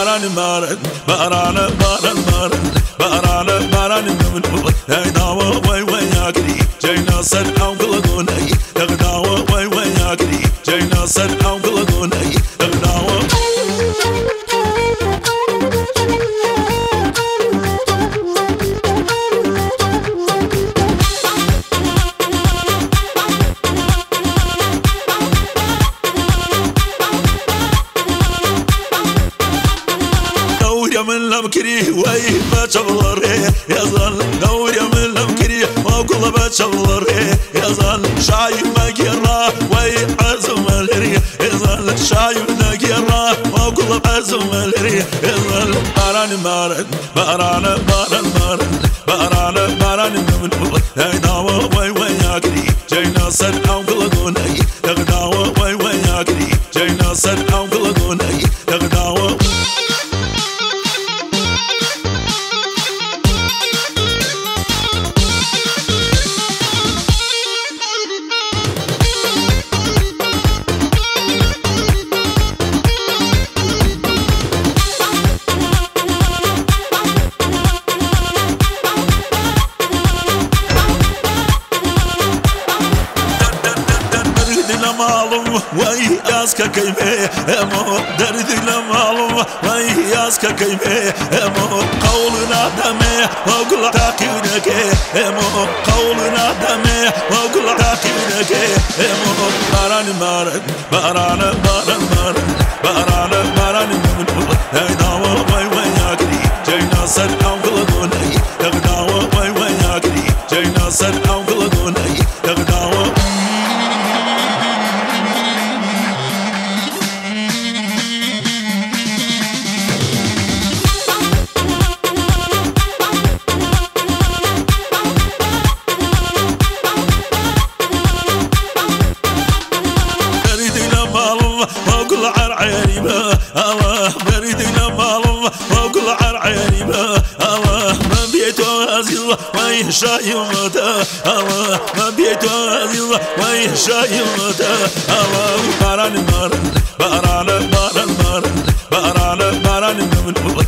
باران باران باران باران باران باران من هاي داوا وي وي ياكري جينا سن او قلقوني دغداوا وي وي ياكري جينا سن او قلقوني دغداوا من لمكري وي بشغلري يزال دوري من لمكري وكل بشغلري يزال شايف مقرا وي عزم الري يزال شايف نقرا وكل عزم الري يزال باران باران باران باران باران باران باران من هاي داوا وي وي ياكري جينا سن او قلقوني دغداوا وي وي ياكري جينا سن او قلقوني دغداوا وي ياسك كيمه امو درد لمالو وي ياسك كيمه امو قولنا دمه وقل تاكينك امو قولنا دمه وقل تاكينك امو باران باران باران باران باران باران هاي داوا وي وي ياكري جينا سن او قلقوني دغداوا وي وي ياكري جينا سن او قلقوني دغداوا وقل عر عيني ما الله بريد لمالو وقل عر عيني ما الله ما بيته عزيز وين شايمته الله ما بيته عزيز وين شايمته الله باران باران باران باران باران باران باران